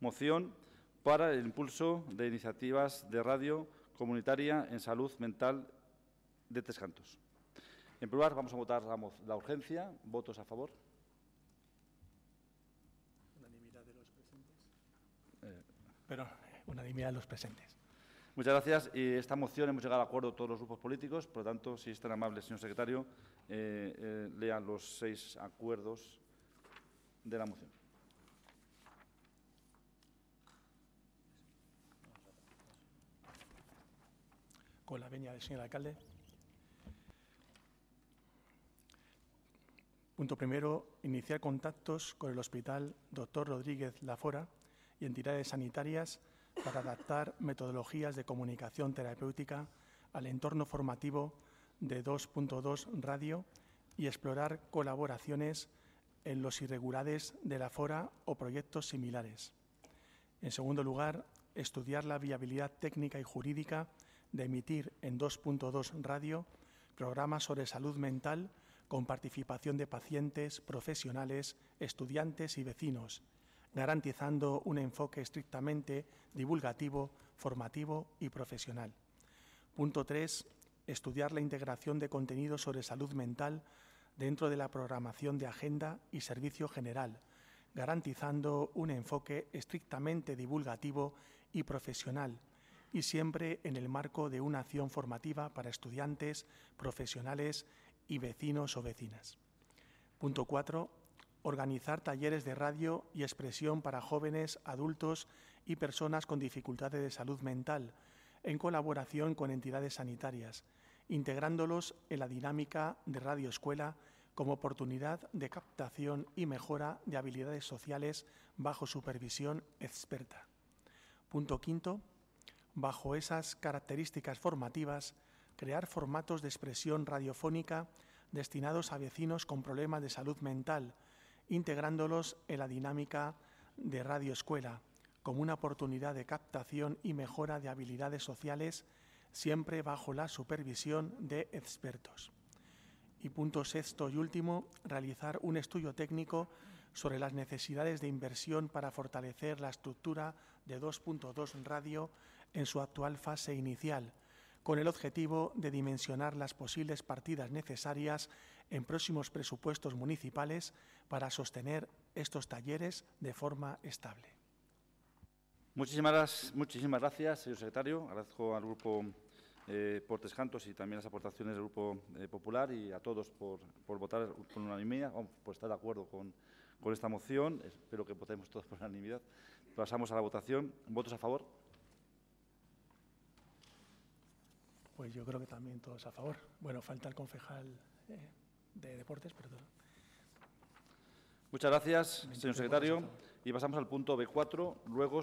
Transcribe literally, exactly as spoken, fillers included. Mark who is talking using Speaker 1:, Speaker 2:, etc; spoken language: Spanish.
Speaker 1: moción para el impulso de iniciativas de radio comunitaria en salud mental de Tres Cantos. En primer lugar, vamos a votar la, la urgencia. ¿Votos a favor?
Speaker 2: Unanimidad de los presentes.
Speaker 1: Eh,
Speaker 2: Perdón, unanimidad de los presentes.
Speaker 1: Muchas gracias. Y esta moción hemos llegado a acuerdo todos los grupos políticos. Por lo tanto, si es tan amable, señor secretario, eh, eh, lean los seis acuerdos de la moción.
Speaker 2: Con la venia del señor alcalde. Punto primero, iniciar contactos con el Hospital doctor Rodríguez Lafora y entidades sanitarias para adaptar metodologías de comunicación terapéutica al entorno formativo de dos punto dos Radio y explorar colaboraciones en los irregulares de Lafora o proyectos similares. En segundo lugar, estudiar la viabilidad técnica y jurídica de emitir en dos punto dos Radio programas sobre salud mental con participación de pacientes, profesionales, estudiantes y vecinos, garantizando un enfoque estrictamente divulgativo, formativo y profesional. Punto tres. Estudiar la integración de contenidos sobre salud mental dentro de la programación de agenda y servicio general, garantizando un enfoque estrictamente divulgativo y profesional, y siempre en el marco de una acción formativa para estudiantes, profesionales y vecinos o vecinas. Punto cuatro. Organizar talleres de radio y expresión para jóvenes, adultos y personas con dificultades de salud mental, en colaboración con entidades sanitarias, integrándolos en la dinámica de Radio Escuela como oportunidad de captación y mejora de habilidades sociales bajo supervisión experta. Punto quinto. Bajo esas características formativas, crear formatos de expresión radiofónica destinados a vecinos con problemas de salud mental, integrándolos en la dinámica de Radio Escuela, como una oportunidad de captación y mejora de habilidades sociales, siempre bajo la supervisión de expertos. Y punto sexto y último, realizar un estudio técnico sobre las necesidades de inversión para fortalecer la estructura de dos punto dos Radio en su actual fase inicial, con el objetivo de dimensionar las posibles partidas necesarias en próximos presupuestos municipales para sostener estos talleres de forma estable.
Speaker 1: Muchísimas, muchísimas gracias, señor secretario. Agradezco al Grupo eh, por Tres Cantos y también las aportaciones del Grupo eh, Popular y a todos por, por votar con unanimidad, por estar de acuerdo con, con esta moción. Espero que votemos todos por unanimidad. Pasamos a la votación. ¿Votos a favor?
Speaker 2: Pues yo creo que también todos a favor. Bueno, falta el concejal eh, de Deportes, perdón.
Speaker 1: Muchas gracias, señor secretario. Y pasamos al punto B cuatro, ruegos